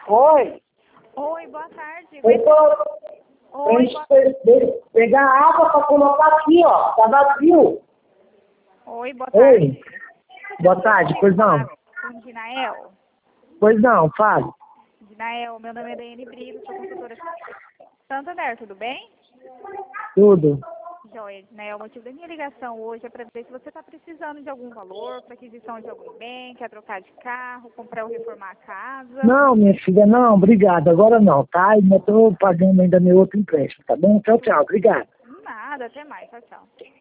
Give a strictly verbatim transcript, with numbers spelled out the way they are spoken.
Oi. Oi, boa tarde. Eu tô Oi, pra boa... gente pe- pegar água para colocar aqui, ó. Tá vazio. Oi, boa tarde. Oi. Boa tarde, pois não. Com Dinael. Pois não, fale. Dinael, meu nome é Daiane Brito, sou consultora Santander, tudo bem? Tudo. Joia, Dinael, o motivo da minha ligação hoje é para ver se você está precisando de algum valor para aquisição de algum bem, quer trocar de carro, comprar ou reformar a casa. Não, minha filha, não, obrigado. Agora não, tá? Ainda tô pagando ainda meu outro empréstimo, tá bom? Tchau, tchau, obrigado. Nada, até mais, tchau, tchau.